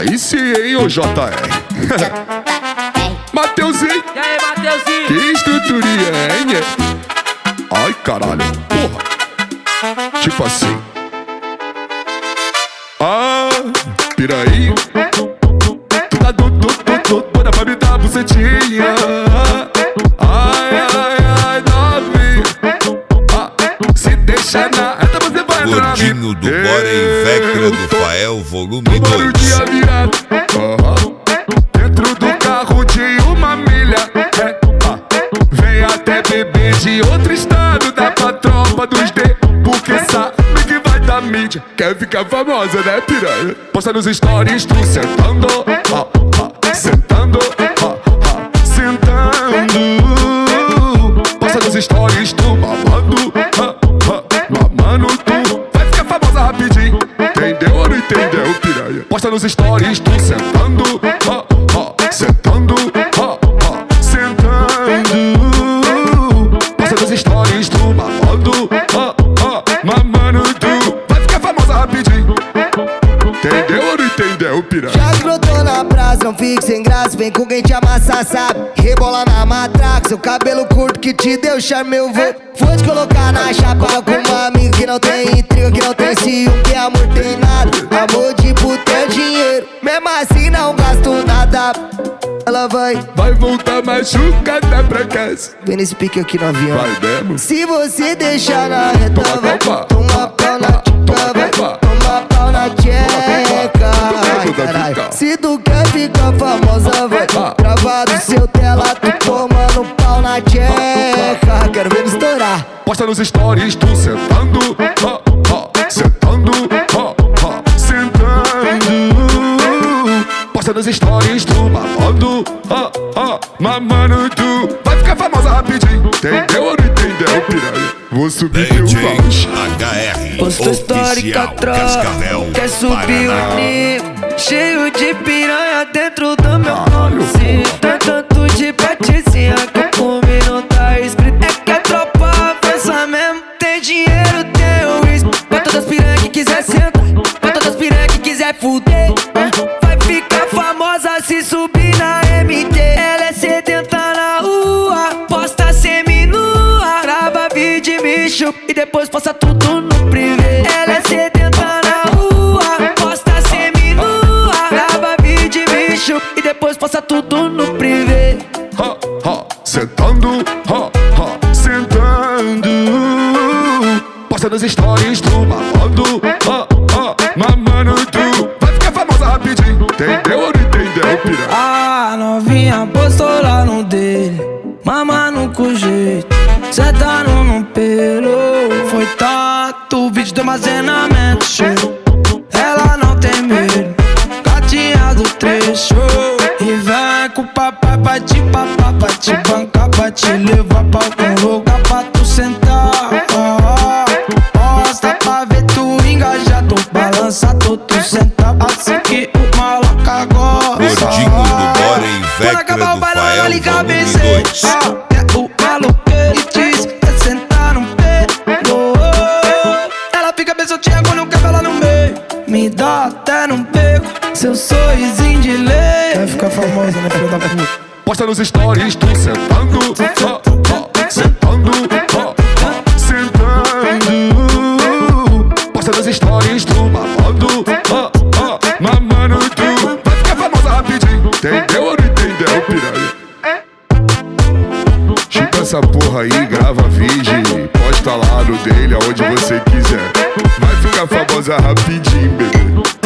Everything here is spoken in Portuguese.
Aí sim, hein, ô JR. Mateuzinho. E aí, Mateuzinho? Que estruturinha, hein? Ai, caralho, porra. Tipo assim. Ah, piraí. Tu tá doida pra me dar bucetinha. Ai, ai, ai, novinha. Se deixar na reta você vai entrar. Gordinho do Bora Invectra do Fael, volume 2. Dentro do carro de uma milha. Vem até bebê de outro estado. Dá pra tropa dos D. Porque sabe que vai dar mídia. Quer ficar famosa, né, piranha? Posta nos stories tu sentando, sentando, sentando. Posta nos stories tu mamando, mamando tu. Vai ficar famosa rapidinho. Entendeu ou não entendeu, piranha? Posta nos stories tu sentando, sentando, sentando. Posta nos stories tu mamando, mamando tu. Vai ficar famosa rapidinho. Entendeu ou não entendeu, piranha? Já que eu tô na praça, não fique sem graça. Vem com quem te amassa, sabe? Rebola na matraca. Seu cabelo curto que te deu charme, eu vou te colocar na chapa. Com uma amiga que não tem intriga, que não tem ciúme, que amor tem nada. Amor de puta é dinheiro. Mesmo assim não gasto nada. Ela vai voltar machucada pra casa. vem nesse pique aqui no avião. Vai mesmo? Se você deixar na reta, vai calma. tomar pau na tcheca, vai tomar pau na tcheca. Ai, caralho. Se tu quer ficar famosa, vai gravar do seu tela, tu tomando pau na tcheca. Quero ver ele estourar. Posta nos stories tu sentando, sentando, sentando. Posta nos stories tu mamando, mamando tu. Vai ficar famosa rapidinho. Entendeu ou não entendeu, piranha? Vou subir teu DJ baixo. HR Postou história com a Cascavel, tropa, quer subir Paraná. o nível. Cheio de piranha dentro do meu Caralho, Se tá tanto de patizinha que eu comi não tá escrito. É que a tropa avança mesmo. Tem dinheiro, tem o risco. Pra todas as piranha que quiser sentar, pra todas as piranha que quiser fuder. Vai ficar famosa se subir na MT. Ela é sedenta na rua, posta semi-nua, grava vídeo e me chupa e depois posta tudo no privê. Ela é sedenta na rua, posta semi-nua, grava vídeo e me chupa e depois posta tudo no privê. Sentando, sentando. Posta nos stories tu mamando, mamando tu. Vai ficar famosa rapidinho. Entendeu ou não entendeu, piranha? A novinha postou lá no dele, mamando com jeito, sentando no pelo. Foi tanto vídeo de armazenamento cheio. Ela não tem medo, gatinha do trecho. E vem com o papai pra te papar, pra te bancar, pra te levar pra algum lugar pra tu sentar. Posta pra ver tu engajar, tu balança, tu sentar. Assim que o maloca gosta. Gordinho do Bora Invectra do Fael, volume 2. É o maloqueiro que diz que é sentar no pelo. Ela fica bem soltinha quando eu quebro ela no meio. Me dá até no beco, seu sorrisinho de lei. Vai ficar famosa, né, filho da puta? Posta nos stories tu sentando, sentando, sentando. Posta nos stories tu mamando, mamando tu. Vai ficar famosa rapidinho. Entendeu ou não entendeu, piranha? Chupa essa porra aí, grava vídeo, posta lá no dele aonde você quiser. Vai ficar famosa rapidinho, bebê.